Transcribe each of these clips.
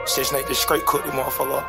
Session 8 just straight cooked the motherfucker.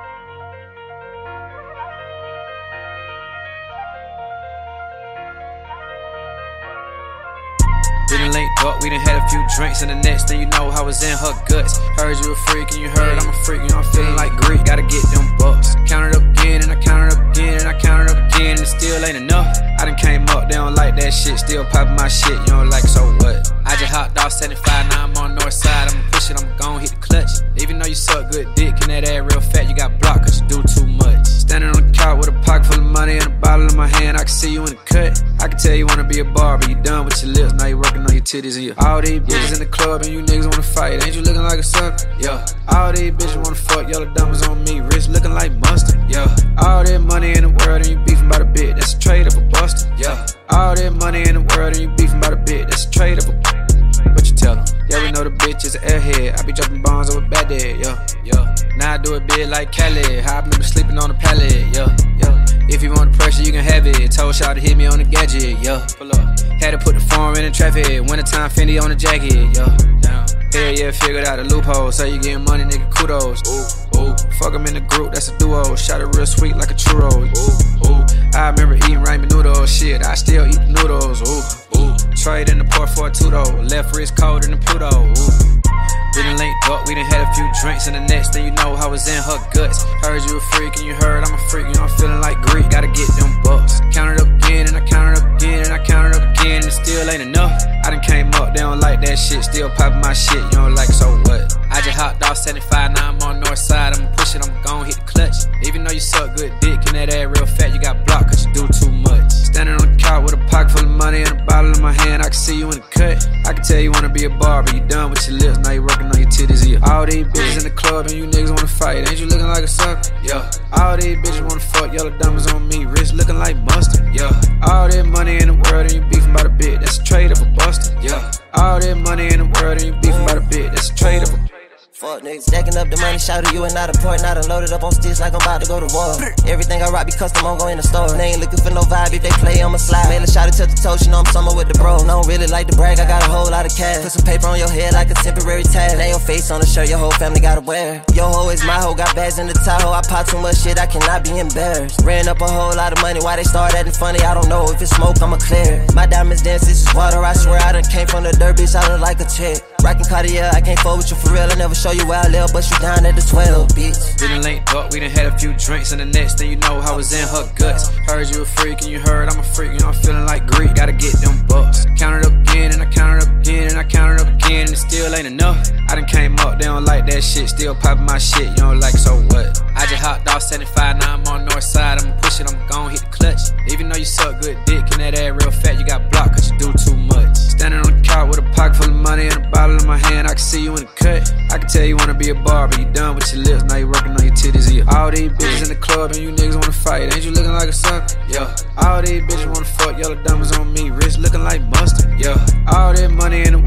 We done linked up, we done had a few drinks, and the next thing you know, I was in her guts. Heard you a freak, and you heard I'm a freak, you know I'm feeling like Greek. Gotta get them bucks. Count it up again, and I count it up again, and I count it up again, and it still ain't enough. I done came up, they don't like that shit, still poppin' my shit, you don't like it, so what? I just hopped off 75, now I'm on north side, I'ma push it, I'ma gon' hit the clutch. Even though you suck good dick, and that ass real fat, you got blocked cause you do too much. Standing on the couch with a pocket full of money and a bottle in my hand, I can see you in the cut. I can tell you wanna be a barber, you done with your lips, now you working on your titties and your all these bitches in the club and you niggas wanna fight, ain't you looking like a sucker? Yeah. All these bitches wanna fuck, yellow diamonds on me, wrist looking like mustard. Yeah. All that money in the world and you beefing by the bit, that's a trade of a buster. Yeah. All that money in the world and you beefing by the bit, that's a trade of a. What you tell them? Yeah, we know the bitch is an airhead. I be dropping bombs over Baghdad, yeah. Now I do it big like Khaled. How I remember sleeping on the pallet, yeah. If you want the pressure, you can have it. Told y'all to hit me on the gadget, yeah. Pull up. Had to put the form in traffic. Wintertime Fendi on the jacket, yeah. Hell yeah, figured out the loophole. So you getting money, nigga, kudos. Ooh. Fuck 'em in the group, that's a duo. Shot it real sweet like a churro. Ooh. I remember eating ramen noodles. Shit, I still eat the noodles. Ooh. Trade in the port for a $2. Left wrist cold in the Pluto. Ooh. We done linked up, we done had a few drinks, and the next thing you know, I was in her guts. Heard you a freak, and you heard I'm a freak, you know I'm feeling like Greek. Gotta get them bucks. Count it up again, and I count it up again, and I count it up again, and it still ain't enough. I done came up, they don't like that shit, still poppin' my shit, you don't like it, so what? I just hopped off 75, now I'm on north side, I'ma push it, I'ma gon' hit the clutch. Even though you suck good dick, and that ass real fat, you got blocked cause you do too much. Standing on the couch with a pocket full of money and a bottle in my hand, I can see you in the cut. I can tell you wanna be a barber, you done with your lips, now you working on your titties, yeah. All these bitches in the club and you niggas wanna fight, ain't you looking like a sucker? Yeah. All these bitches wanna fuck, yellow diamonds on me, wrist looking like mustard. Yeah. All that money in the world and you beefing by the bit, that's a trade of a buster. Yeah. All that money in the world and you beefing by the bit, that's a trade of a. Fuck niggas, stacking up the money, shout to you and not important. I done loaded up on sticks like I'm about to go to war. Everything I rock be custom, I'm going in the store. They ain't looking for no vibe, if they play, I'ma slide. Made a shot it to the toe, you know I'm somewhere with the bro. I don't really like to brag, I got a whole lot of cash. Put some paper on your head like a temporary tag. Lay your face on the shirt, your whole family gotta wear. Your hoe is my hoe, got bags in the Tahoe. I pop too much shit, I cannot be embarrassed. Ran up a whole lot of money, why they start acting funny, I don't know. If it's smoke, I'ma clear it. My diamonds dance, this is water, I swear I done came from the dirt, bitch, I look like a chick. Rockin' Cartier, I can't fuck with you for real, I never show you where I live, but you down at the 12, bitch. We done linked up, we done had a few drinks, and the next thing you know, I was in her guts. Heard you a freak, and you heard I'm a freak, you know I'm feeling like Greek. Gotta get them bucks. Count it up again, and I count it up again, and I count it up again, and it still ain't enough. I done came up, they don't like that shit, still poppin' my shit, you don't like it, so what? I just hopped off 75, now I'm on north side, I'ma push it, I'ma gon' hit the clutch. Even though you suck good dick, and that ass real fat, you got blocked cause you do too much. Standing on the couch with a pocket full of money and a bottle in my hand, I can see you in the cut. I can tell you wanna be a barber, you done with your lips, now you working on your titties, yeah. All these bitches in the club and you niggas wanna fight, ain't you looking like a sucker? Yeah. All these bitches wanna fuck, yellow diamonds on me, wrist looking like mustard. Yeah. All that money in the